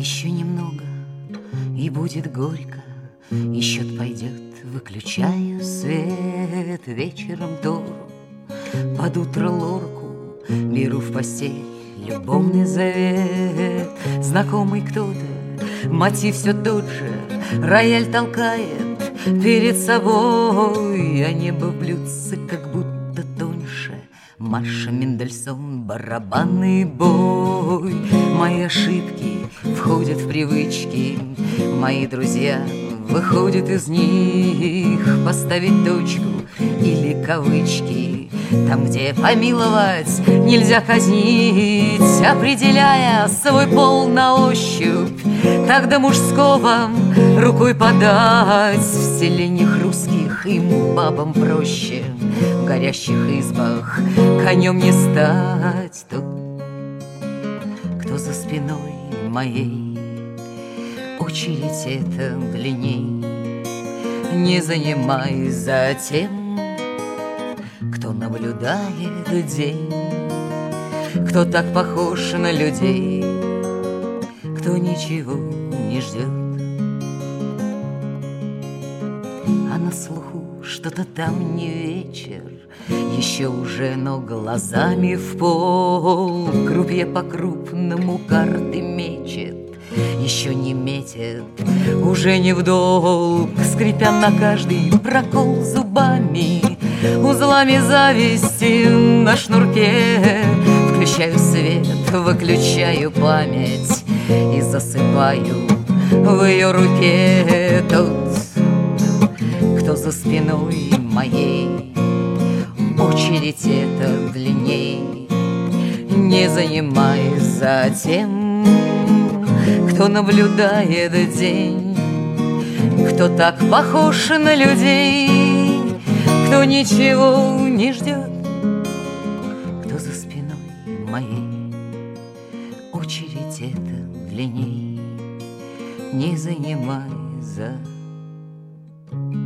Еще немного, и будет горько, и счет пойдет, выключаю свет. Вечером Тору, под утро Лорку, беру в постель любовный завет. Знакомый кто-то, мотив все тот же, рояль толкает перед собой, а небо в блюдце как будто тоньше. Маша Мендельсон, барабанный бой. Мои ошибки входят в привычки, мои друзья выходят из них. Поставить точку или кавычки там, где помиловать нельзя казнить, определяя свой пол на ощупь. Так до мужского рукой подать. В селениях русских им, бабам, проще в горящих избах конем не стать. Тот, кто за спиной моей, очередь эта длинней. Не занимай за тем, кто наблюдает день, кто так похож на людей, кто ничего не ждет. А на слуху что-то там не вечер, еще уже, но глазами в пол. Крупье по-крупному карты мечет, еще не метит, уже не в долг. Скрипя на каждый прокол зубами, узлами зависти на шнурке. Включаю свет, выключаю память и засыпаю в ее руке. Тот, кто за спиной моей, очередь эта длинней. Не занимай за тем, кто наблюдает день, кто так похож на людей, кто ничего не ждет. Кто за спиной моей, очередь эта длинней. Не занимай за